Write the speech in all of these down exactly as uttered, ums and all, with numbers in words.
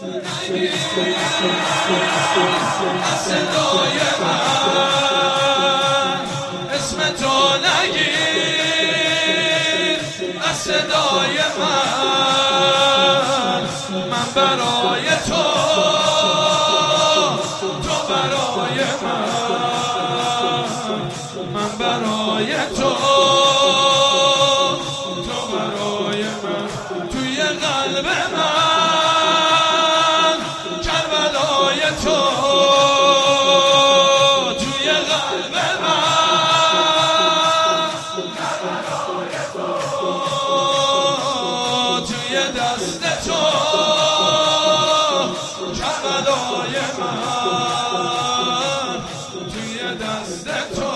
از صدای من اسم تو نگیر، از صدای من من برای تو، تو برای من، من برای تو، تو برای من. توی قلب من کربلای تو، توی قلب من کربلای تو، توی دست تو کربلای من، توی دست تو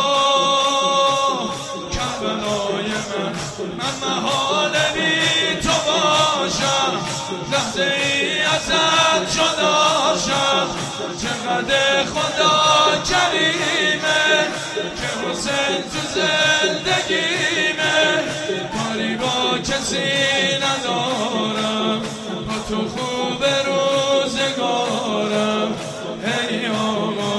کربلای من. من محال بی تو باشم، لحظه ای ازت جداشم. چقدر خدا کریمه که حسین تو زندگیمه. کاری با کسی ندارم، با تو خوب روزگارم. ای آقا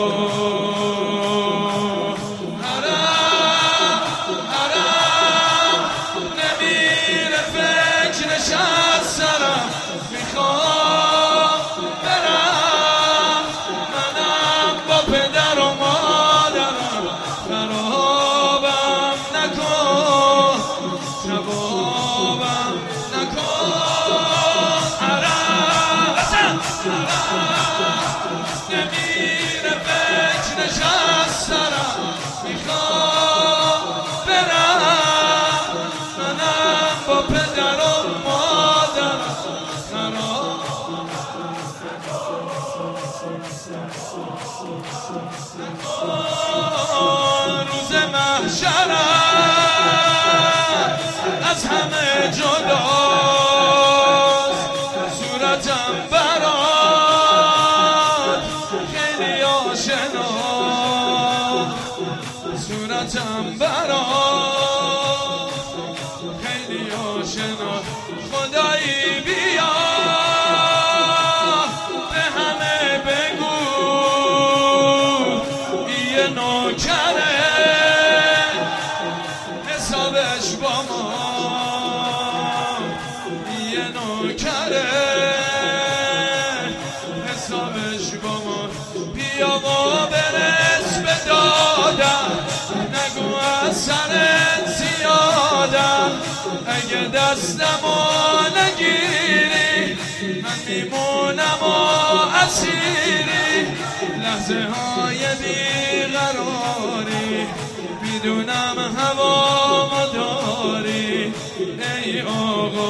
حرم حرم نمیره فکرش از سرم. میخوام برم منم با پدر و مادرم. خرابم نکن جوابم نکن. حرم حرم نمیره فکرش از سرم. میخوام برم منم با پدر و مادرم. خراب روز محشرم از همه جداست. صورتم برات خیلی آشنا، صورتم برات خیلی آشنا. خدایی بیا به همه بگو یه نوکره حسابش با ما، یه نوکره حسابش با ما. بیا و برس به دادم، نگو از سرت زیادم. اگه دستمو نگیری من میمونم و اسیری. لحظه های بیقراری میدونم هوا داری. ای آقا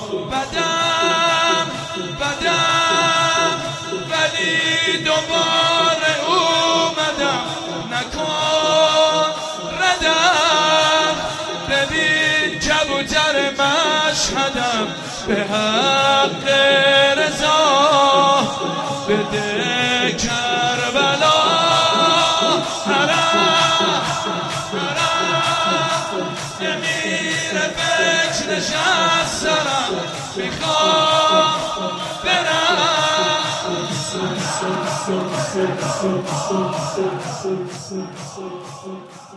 بدم بدم ولی دوباره اومدم. نکن ردم، ببین کبوتر مشهدم. به حق رضا بده کربلا. حرم حرم نمیره فکرش از سرم. میخوام برم